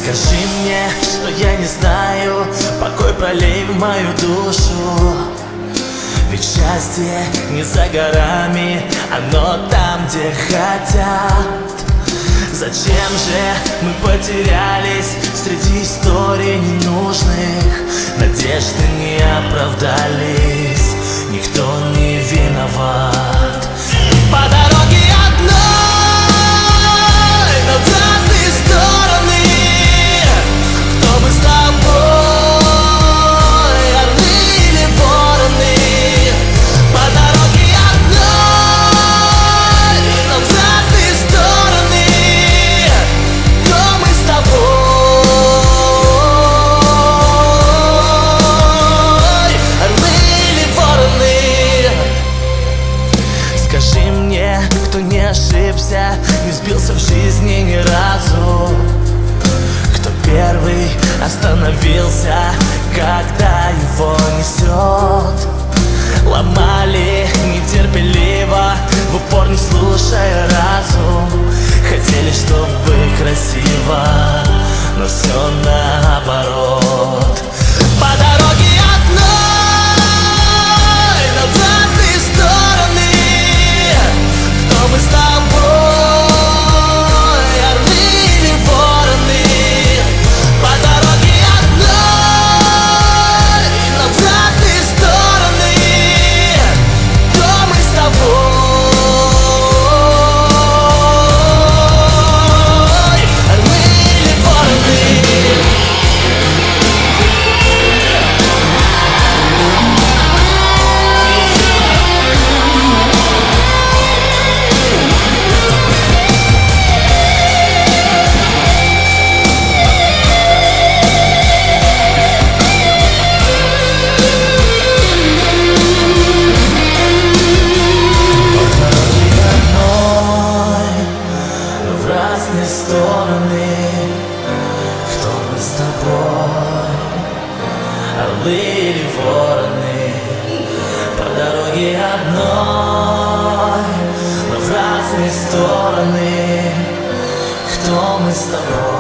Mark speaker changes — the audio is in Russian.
Speaker 1: Скажи мне, что я не знаю, покой пролей в мою душу. Ведь счастье не за горами, оно там, где хотят. Зачем же мы потерялись среди историй ненужных? Надежды не оправдались, никто не виноват. По дороге одной, но в разные стороны. Кто мы с тобой, орлы или вороны? По дороге одной, но в разные стороны. Кто мы с тобой, орлы или вороны? Скажи мне, кто не ошибся, не сбился в жизни ни разу, кто первый остановился, когда его несет. Ломали нетерпеливо, в упор не слушая разум. Хотели, чтобы красиво, но все наоборот. По дороге одной, но в разные стороны. Кто мы с тобой, орлы или вороны? По дороге одной, но в разные стороны. Кто мы с тобой, орлы или вороны? В разные стороны. Кто мы с тобой, орлы или вороны? По дороге одной, но в разные стороны. Кто мы с тобой?